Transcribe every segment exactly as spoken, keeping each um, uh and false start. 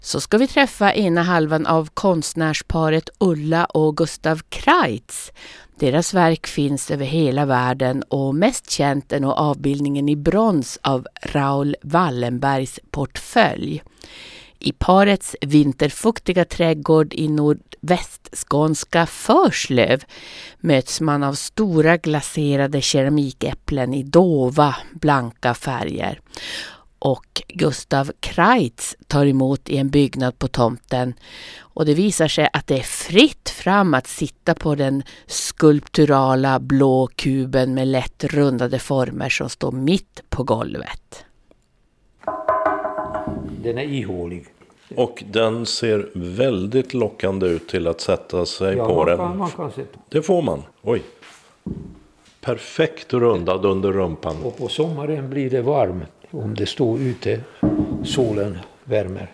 Så ska vi träffa ena halvan av konstnärsparet Ulla och Gustav Kreitz. Deras verk finns över hela världen och mest känt är nog avbildningen i brons av Raoul Wallenbergs portfölj. I parets vinterfuktiga trädgård i nordvästskånska Förslöv möts man av stora glaserade keramikäpplen i dova, blanka färger. Och Gustav Kreitz tar emot i en byggnad på tomten. Och det visar sig att det är fritt fram att sitta på den skulpturala blå kuben med lätt rundade former som står mitt på golvet. Den är ihålig. Och den ser väldigt lockande ut till att sätta sig ja, på man den. Kan, man kan sätta. Det får man. Oj. Perfekt rundad under rumpan. Och på sommaren blir det varmt om det står ute. Solen värmer.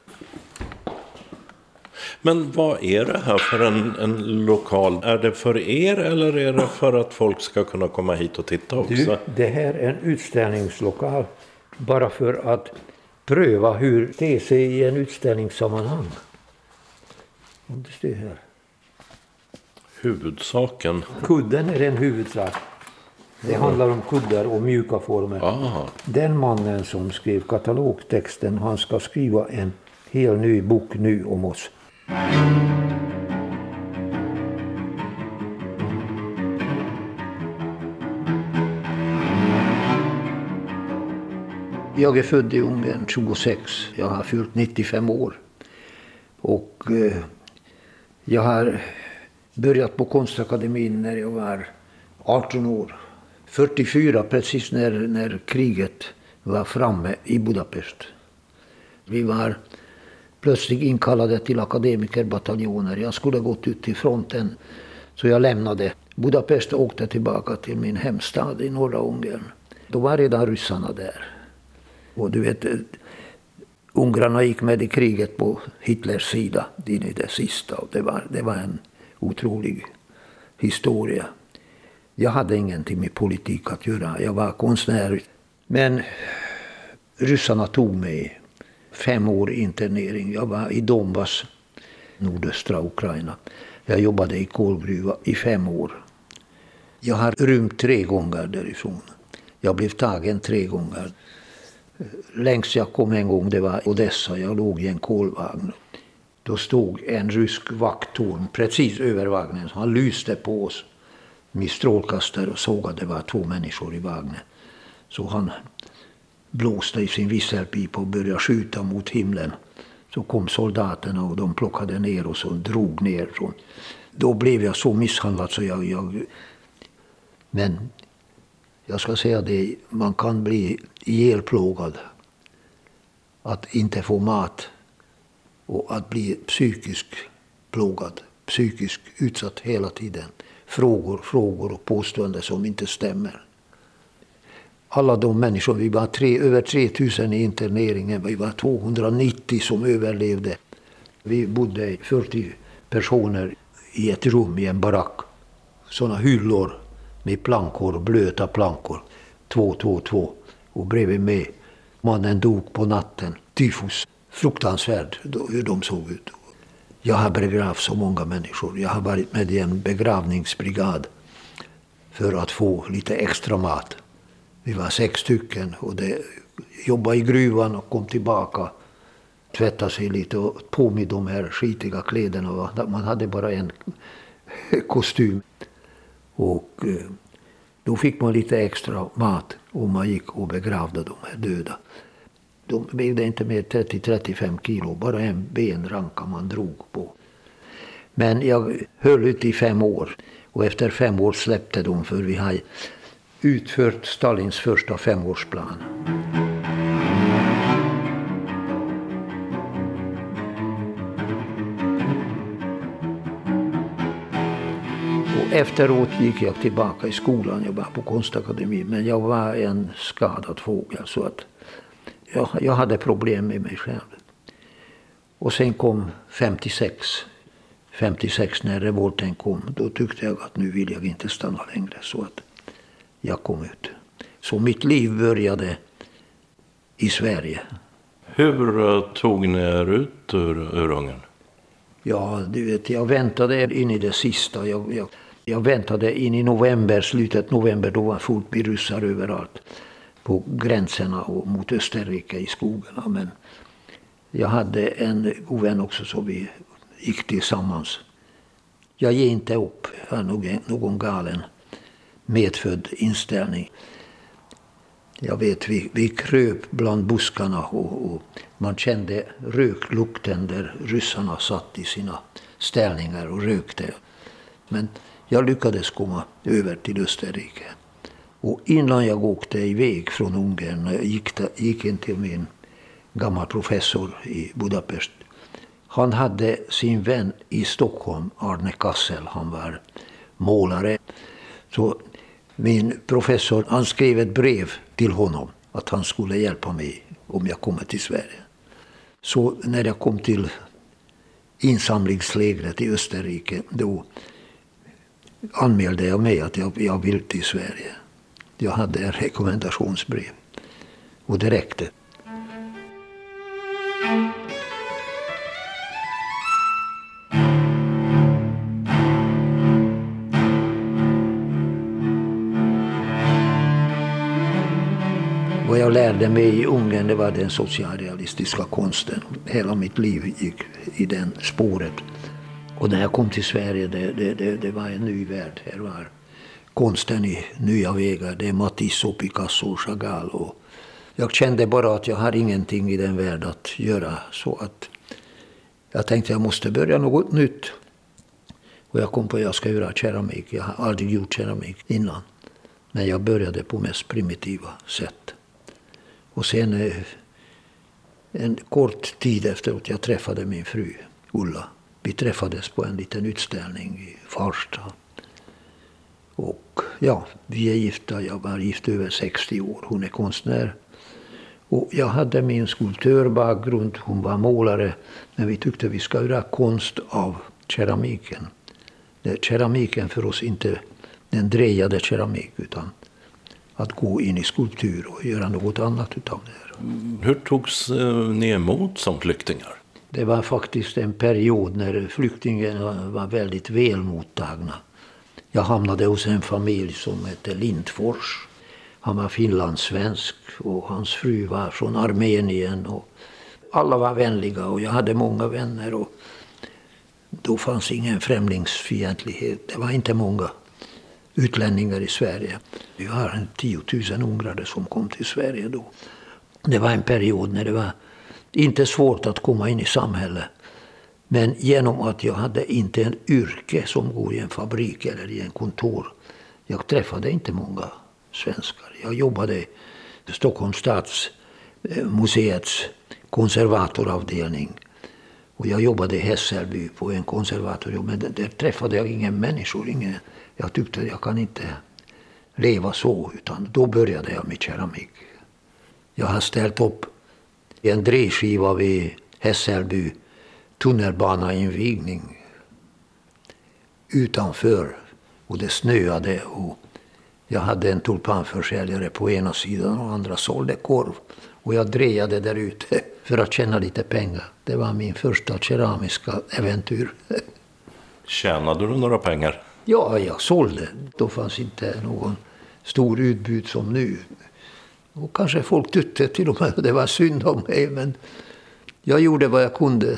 Men vad är det här för en, en lokal? Är det för er eller är det för att folk ska kunna komma hit och titta också? Du, det här är en utställningslokal. Bara för att pröva hur det ser i en utställningssammanhang. Om det står här. Huvudsaken. Kudden är en huvudsak. Det handlar om kuddar och mjuka former. Aha. Den mannen som skrev katalogtexten, han ska skriva en helt ny bok nu om oss. Jag är född i Ungern tjugosex. Jag har fyllt nittiofem år. Och eh, jag har börjat på konstakademin när jag var arton år. fyrtiofyra, precis när, när kriget var framme i Budapest. Vi var plötsligt inkallade till akademikerbataljoner. Jag skulle gått ut till fronten, så jag lämnade Budapest och åkte tillbaka till min hemstad i norra Ungern. Då var redan ryssarna där. Och du vet, ungrarna gick med i kriget på Hitlers sida in i det sista. Och det var, det var en otrolig historia. Jag hade ingenting med politik att göra. Jag var konstnär. Men ryssarna tog mig fem år internering. Jag var i Donbass, nordöstra Ukraina. Jag jobbade i kolgruva i fem år. Jag har rymt tre gånger därifrån. Jag blev tagen tre gånger. Längst jag kom en gång, det var Odessa. Jag låg i en kolvagn. Då stod en rysk vakttorn precis över vagnen. Han lyste på oss med strålkastare och såg att det var två människor i vagnen. Så han blåste i sin visselpipa och började skjuta mot himlen. Så kom soldaterna och de plockade ner oss och drog ner. Då blev jag så misshandlad så jag... jag men jag ska säga det, man kan bli ihjälplågad. Att inte få mat och att bli psykisk plågad, psykisk utsatt hela tiden. Frågor, frågor och påståenden som inte stämmer. Alla de människor, vi var tre, över tre tusen i interneringen, vi var tvåhundranittio som överlevde. Vi bodde fyrtio personer i ett rum i en barack. Sådana hyllor med plankor, blöta plankor. Två, två, två. Och bredvid mig, mannen dog på natten. Tyfus. Fruktansvärt hur de såg ut. Jag har begravt så många människor. Jag har varit med i en begravningsbrigad för att få lite extra mat. Vi var sex stycken och det jobbade i gruvan och kom tillbaka. Tvättade sig lite och på med de här skitiga kläderna. Man hade bara en kostym. Och då fick man lite extra mat och man gick och begravde de här döda. De vägde inte mer trettio till trettiofem kilo, bara en benranka man drog på. Men jag höll ut i fem år och efter fem år släppte de för vi har utfört Stalins första femårsplan. Och efteråt gick jag tillbaka i skolan, jag var på konstakademin, men jag var en skadad fågel så att jag, jag hade problem med mig själv. Och sen kom femtiosex. femtiosex när revolten kom, då tyckte jag att nu vill jag inte stanna längre så att jag kom ut. Så mitt liv började i Sverige. Hur uh, tog ni er ut ur, ur Ungern? Ja, du vet, jag väntade in i det sista. Jag, jag, jag väntade in i november, slutet november, då var fullt med ryssar överallt. På gränserna och mot Österrike i skogarna. Men jag hade en god vän också så vi gick tillsammans. Jag ger inte upp. Jag har någon, någon galen medfödd inställning. Jag vet, vi, vi kröp bland buskarna och, och man kände röklukten där ryssarna satt i sina ställningar och rökte. Men jag lyckades komma över till Österrike. Och innan jag åkte iväg från Ungern gick, gick in till min gammal professor i Budapest. Han hade sin vän i Stockholm, Arne Kassel, han var målare. Så min professor, han skrev ett brev till honom att han skulle hjälpa mig om jag kommer till Sverige. Så när jag kom till insamlingslägret i Österrike, då anmälde jag mig att jag, jag vill till Sverige. Jag hade en rekommendationsbrev och det räckte. Vad jag lärde mig i Ungern, det var den socialrealistiska konsten. Hela mitt liv gick i den spåret. Och när jag kom till Sverige, det, det, det, det var en ny värld. Här var konsten i nya vägar. Det är Matisse och Picasso och Chagall. Och jag kände bara att jag har ingenting i den världen att göra. Så att jag tänkte att jag måste börja något nytt. Och jag kom på att jag ska göra keramik. Jag har aldrig gjort keramik innan. Men jag började på mest primitiva sätt. Och sen en kort tid efter att jag träffade min fru Ulla. Vi träffades på en liten utställning i Farsta. Och ja, vi är gifta. Jag var gift över sextio år. Hon är konstnär. Och jag hade min skulptörbakgrund. Hon var målare. Men vi tyckte vi ska göra konst av keramiken. Det, keramiken för oss inte den drejade keramik utan att gå in i skulptur och göra något annat utav det här. Hur togs ni emot som flyktingar? Det var faktiskt en period när flyktingarna var väldigt väl mottagna. Jag hamnade hos en familj som hette Lindfors. Han var finlandssvensk och hans fru var från Armenien. Och alla var vänliga och jag hade många vänner. Och då fanns ingen främlingsfientlighet. Det var inte många utlänningar i Sverige. Vi har en tiotusen ungrare som kom till Sverige då. Det var en period när det var inte svårt att komma in i samhället. Men genom att jag hade inte en yrke som går i en fabrik eller i en kontor. Jag träffade inte många svenskar. Jag jobbade i Stockholms stadsmuseets konservatoravdelning. Och jag jobbade i Hässelby på en konservatorium. Men där träffade jag ingen människor. Ingen. Jag tyckte att jag kan inte leva så. Utan då började jag med keramik. Jag har ställt upp en drejskiva vid Hässelby tunnelbanainvigning utanför. Och det snöade och jag hade en tulpanförsäljare på ena sidan och andra sålde korv. Och jag drejade där ute för att tjäna lite pengar. Det var min första keramiska äventyr. Tjänade du några pengar? Ja, jag sålde. Då fanns inte någon stor utbud som nu. Och kanske folk tyckte till och med att det var synd om mig. Men jag gjorde vad jag kunde.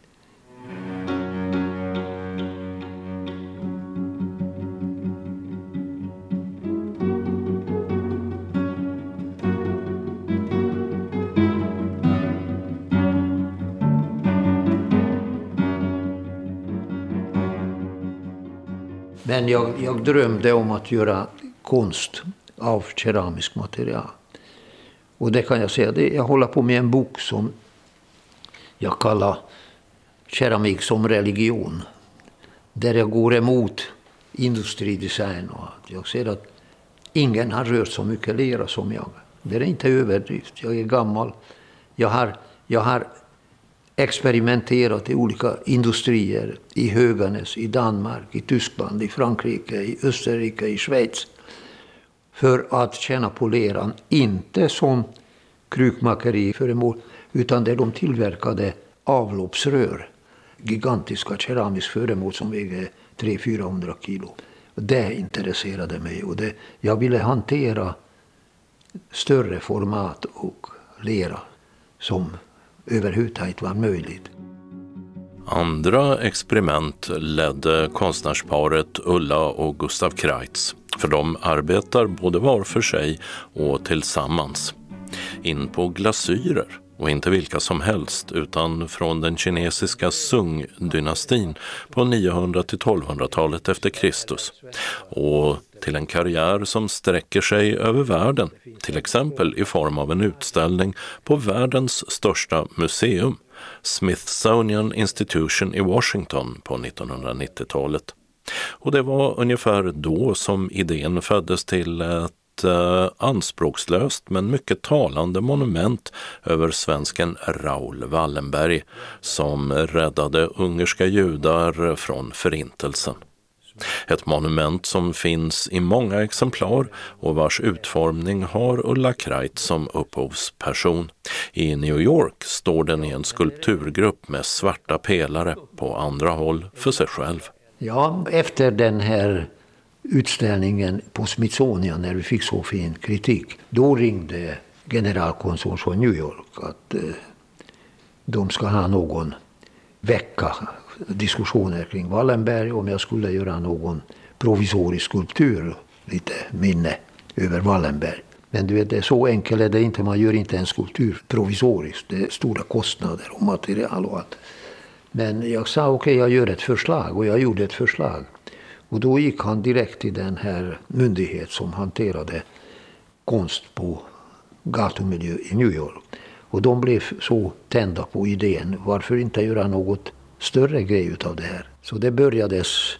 Men jag, jag drömde om att göra konst av keramisk material. Och det kan jag säga, det, jag håller på med en bok som jag kallar Keramik som religion. Där jag går emot industridesign. Och jag ser att ingen har rört så mycket lera som jag. Det är inte överdrift, jag är gammal. Jag har, jag har experimenterat i olika industrier i Höganäs, i Danmark, i Tyskland, i Frankrike, i Österrike, i Schweiz. För att tjäna på leran, inte som krukmakeri föremål, utan där de tillverkade avloppsrör. Gigantiska keramiska föremål som väger tre till fyrahundra kilo. Det intresserade mig och det, jag ville hantera större format och lera som överhuvudtaget var möjligt. Andra experiment ledde konstnärsparet Ulla och Gustav Kreitz, för de arbetar både var för sig och tillsammans. In på glasyrer, och inte vilka som helst utan från den kinesiska Sung-dynastin på niohundra- till tolvhundratalet efter Kristus, och till en karriär som sträcker sig över världen, till exempel i form av en utställning på världens största museum, Smithsonian Institution i Washington på nittonhundranittiotalet. Och det var ungefär då som idén föddes till ett eh, anspråkslöst men mycket talande monument över svensken Raoul Wallenberg som räddade ungerska judar från förintelsen. Ett monument som finns i många exemplar och vars utformning har Ulla Kreitz som upphovsperson. I New York står den i en skulpturgrupp med svarta pelare, på andra håll för sig själv. Ja, efter den här utställningen på Smithsonian, när vi fick så fin kritik, då ringde generalkonsuln från New York att eh, de ska ha någon vecka diskussioner kring Wallenberg, om jag skulle göra någon provisorisk skulptur, lite minne över Wallenberg. Men du vet, det är så enkelt är det inte, man gör inte en skulptur provisoriskt, det är stora kostnader och material och allt. Men jag sa okej, okay, jag gör ett förslag, och jag gjorde ett förslag. Och då gick han direkt till den här myndighet som hanterade konst på gatumiljö i New York. Och de blev så tända på idén, varför inte göra något större grej utav det här. Så det börjades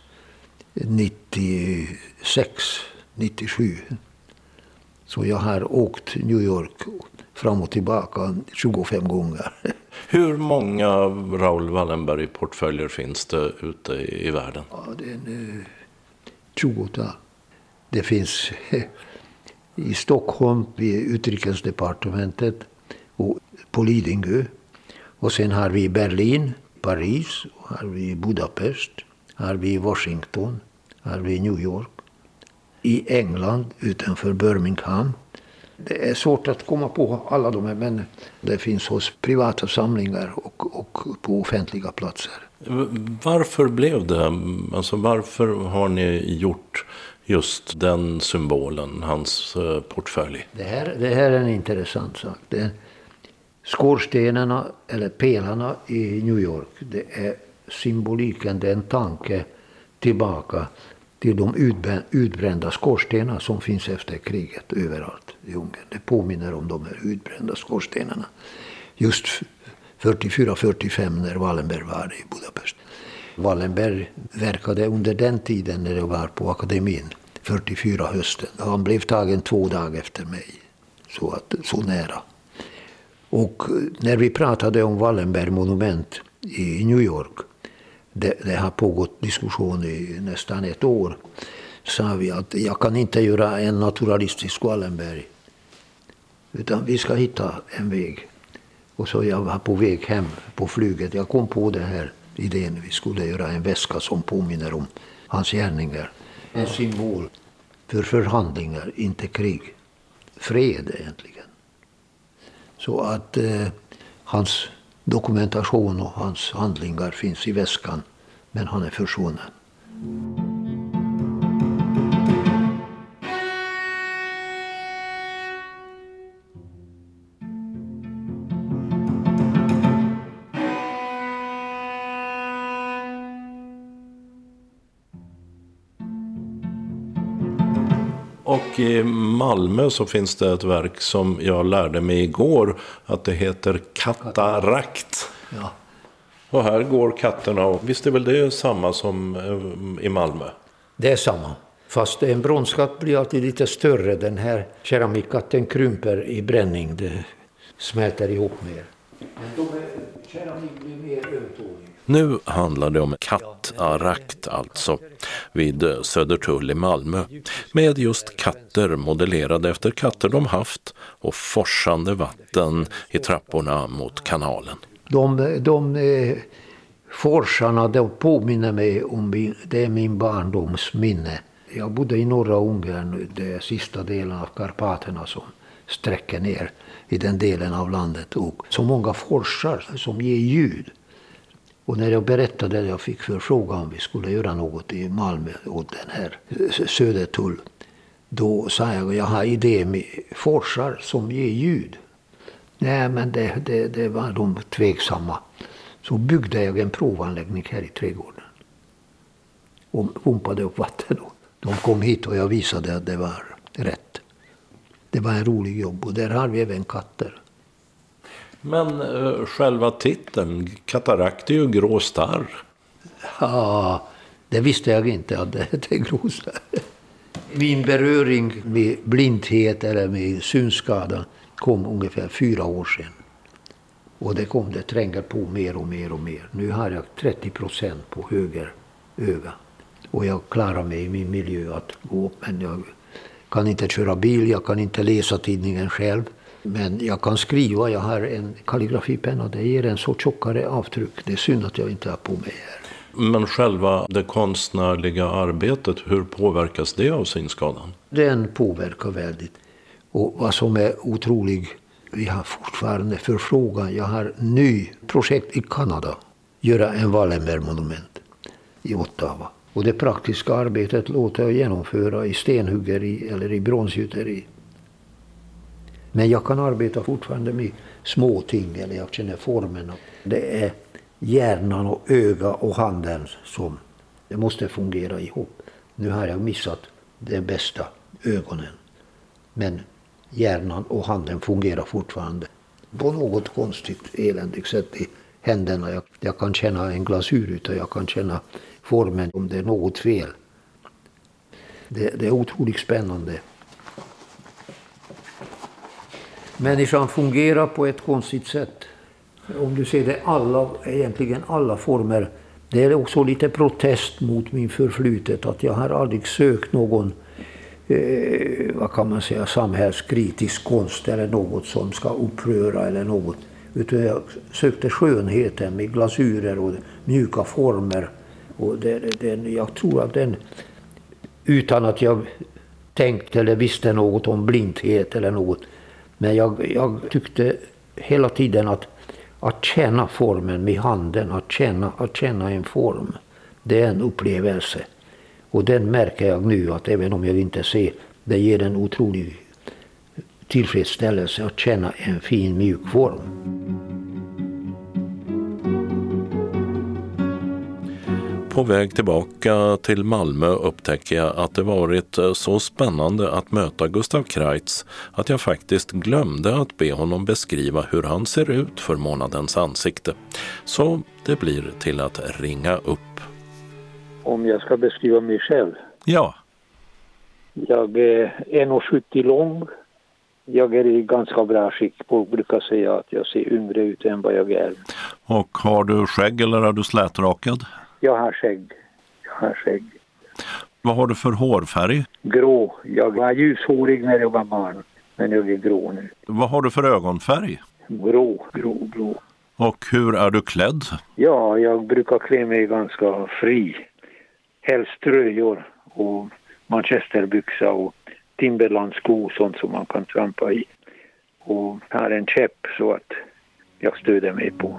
nittiosex nittiosju. Så jag har åkt New York fram och tillbaka tjugofem gånger. Hur många Raoul Wallenberg-portföljer finns det ute i, i världen? Ja, det är en tjugotal. Det finns i Stockholm, vid utrikesdepartementet och på Lidingö. Och sen har vi Berlin, Paris, har vi Budapest, har vi Washington, har vi New York. I England, utanför Birmingham. Det är svårt att komma på alla de här, men det finns hos privata samlingar och, och på offentliga platser. Varför blev det? Alltså varför har ni gjort just den symbolen, hans portfölj? Det här, det här är en intressant sak. Det är skorstenarna eller pelarna i New York, det är symboliken, det är en tanke tillbaka till de utbrända skorstenarna som finns efter kriget överallt i Ungern. Det påminner om de här utbrända skorstenarna. Just fyrtiofyra fyrtiofem när Wallenberg var i Budapest. Wallenberg verkade under den tiden när jag var på akademin, fyrtiofyra hösten. Han blev tagen två dagar efter mig, så, att, så nära. Och när vi pratade om Wallenberg-monument i New York, det, det har pågått diskussion i nästan ett år, sa vi att jag kan inte göra en naturalistisk Wallenberg, utan vi ska hitta en väg. Och så jag var på väg hem på flyget, jag kom på den här idén, vi skulle göra en väska som påminner om hans gärningar. En symbol för förhandlingar, inte krig. Fred egentligen. Så att eh, hans dokumentation och hans handlingar finns i väskan, men han är försvunnen. Och i Malmö så finns det ett verk som jag lärde mig igår att det heter Katarakt. Ja. Och här går katterna, och visst är väl det samma som i Malmö? Det är samma. Fast en bronskatt blir alltid lite större. Den här keramikkatten krymper i bränning. Det smälter ihop mer. Men de är keramik blir mer ömtålig. Nu handlar det om kattarakt alltså, vid Södertull i Malmö, med just katter modellerade efter katter de haft och forsande vatten i trapporna mot kanalen. De, de eh, forsarna, de påminner mig om min, det är min barndoms minne. Jag bodde i norra Ungern, det sista delen av Karpaterna som sträcker ner i den delen av landet. Och så många forsar som ger ljud. Och när jag berättade, jag fick förfrågan om vi skulle göra något i Malmö och den här Södertull. Då sa jag, jag har idé med forsar som ger ljud. Nej, men det, det, det var de tveksamma. Så byggde jag en provanläggning här i trädgården. Och pumpade upp vatten. De kom hit och jag visade att det var rätt. Det var en rolig jobb och där har vi även katter. Men uh, själva titeln, katarakt, är ju grå starr. Ja, det visste jag inte att det är grå starr. Min beröring med blindhet eller med synskada kom ungefär fyra år sedan. Och det kom det tränger på mer och mer och mer. Nu har jag trettio procent på höger öga. Och jag klarar mig i min miljö att gå upp. Men jag kan inte köra bil, jag kan inte läsa tidningen själv. Men jag kan skriva, jag har en kalligrafipenna. Det ger en så tjockare avtryck. Det är synd att jag inte har på mig här. Men själva det konstnärliga arbetet, hur påverkas det av synskadan? Den påverkar väldigt. Och vad som är otroligt, vi har fortfarande förfrågan. Jag har ny projekt i Kanada. Göra en Wallenberg-monument i Ottawa. Och det praktiska arbetet låter jag genomföra i stenhuggeri eller i bronsgjuteri. Men jag kan arbeta fortfarande med små ting, eller jag känner formen. Det är hjärnan och öga och handen som det måste fungera ihop. Nu har jag missat det bästa, ögonen. Men hjärnan och handen fungerar fortfarande. På något konstigt eländigt sätt i händerna. Jag, jag kan känna en glasyr ute, jag kan känna formen om det är något fel. Det, det är otroligt spännande. Människan fungerar på ett konstigt sätt. Om du ser det, alla, egentligen alla former. Det är också lite protest mot min förflutet. Att jag har aldrig sökt någon, eh, vad kan man säga, samhällskritisk konst eller något som ska uppröra eller något. Utan jag sökte skönheten med glasyrer och mjuka former. Och det, det, jag tror att den, utan att jag tänkte eller visste något om blindhet eller något. Men jag, jag tyckte hela tiden att, att känna formen med handen, att känna, att känna en form, det är en upplevelse. Och den märker jag nu att även om jag inte ser, det ger en otrolig tillfredsställelse att känna en fin mjuk form. På väg tillbaka till Malmö upptäcker jag att det varit så spännande att möta Gustav Kreitz att jag faktiskt glömde att be honom beskriva hur han ser ut för månadens ansikte. Så det blir till att ringa upp. Om jag ska beskriva mig själv? Ja. Jag är en komma sjuttio lång. Jag är i ganska bra skick. Folk brukar säga att jag ser yngre ut än vad jag är. Och har du skägg eller är du slätrakad? Jag har skägg. Jag har skägg. Vad har du för hårfärg? Grå. Jag var ljushårig när jag var barn. Men jag är grå nu. Vad har du för ögonfärg? Grå, grå, grå. Och hur är du klädd? Ja, jag brukar klä mig ganska fri. Helst tröjor och manchesterbyxa och Timberland-sko, sånt som man kan trampa i. Och har en käpp så att jag stöder mig på.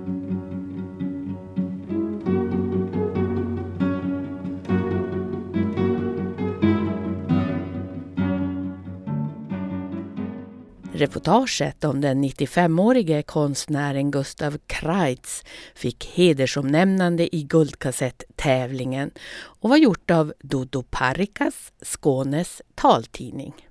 Reportaget om den nittiofemårige konstnären Gustav Kreitz fick hedersomnämnande i Guldkassett-tävlingen och var gjort av Dodo Parikas, Skånes taltidning.